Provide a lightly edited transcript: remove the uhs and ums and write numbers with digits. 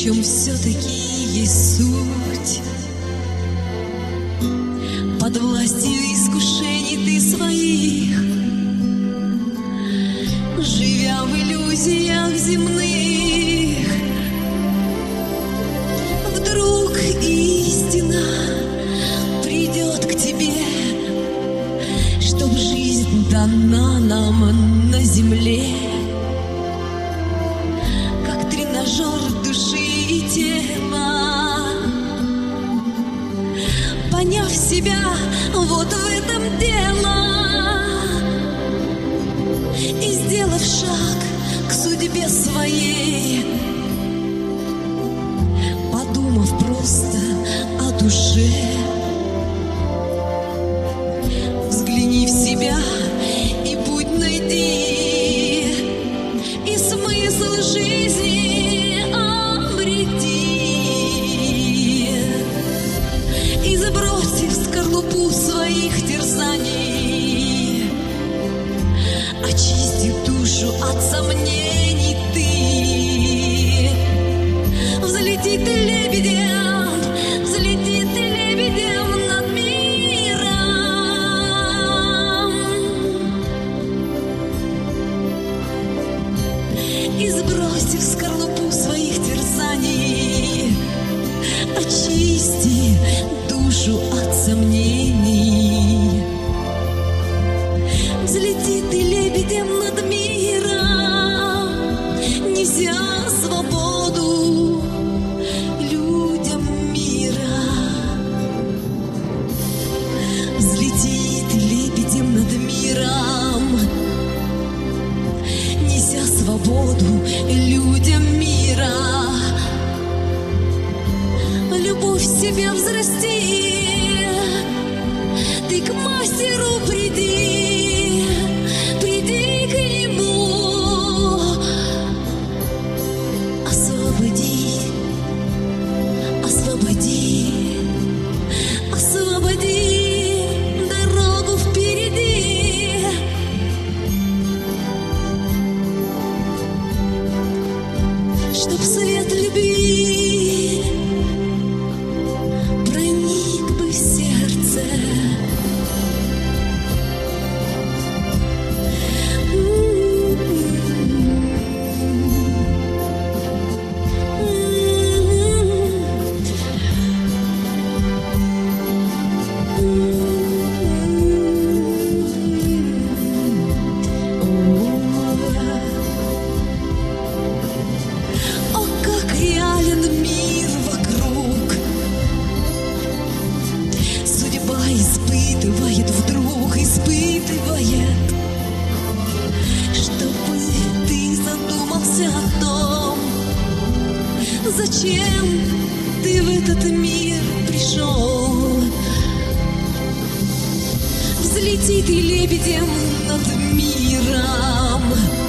чем все-таки есть суть. Под властью искушений ты своих, живя в иллюзиях земных, вдруг истина придет к тебе, чтоб жизнь дана нам на земле, как тренажер души и тела. Поняв себя, вот в этом дело, и сделав шаг к судьбе своей, подумав просто о душе, взгляни в себя и путь найди, и смысл жизни обрети. И забросив скорлупу своих терзаний, очисти душу от сомнений ты. Взлети ты лебедем, взлети ты лебедем над миром. И сбросив скорлупу своих терзаний, очисти душу от сомнений. Взлети ты лебедем над миром, неся свободу людям мира. Взлети ты лебедем над миром, неся свободу людям мира. Любовь в себе взрасти, ты к мастеру приди, приди к нему, освободи, освободи, освободи дорогу впереди. Чтоб свет любви проник бы в сердце, о, как реален мир вокруг. Судьба испытывает, вдруг испытывает, чтобы ты задумался о том, зачем ты в этот мир пришел. Взлети ты лебедем над миром,